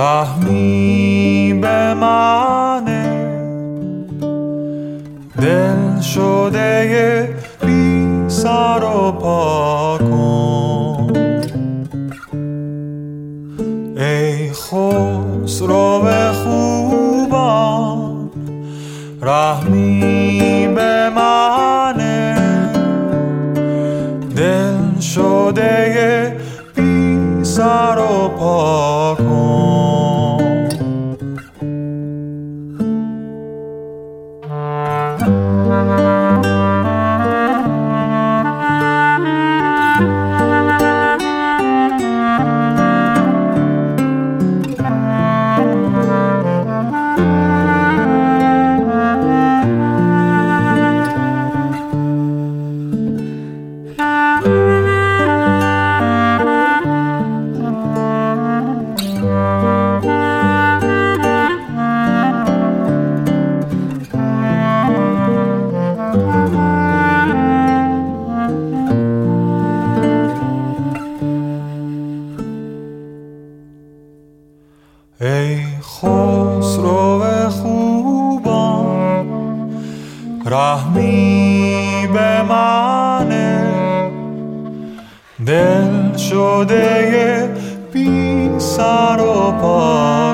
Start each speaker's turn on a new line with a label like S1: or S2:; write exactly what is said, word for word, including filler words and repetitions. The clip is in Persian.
S1: رحمی به منه، دل شده بی سر و پا کن. ای خسرو خوبان رحمی به منه، دل شده بی سر و پا کن. ای خسرو خوبان رحمی به منه، دل شده بی سر و پا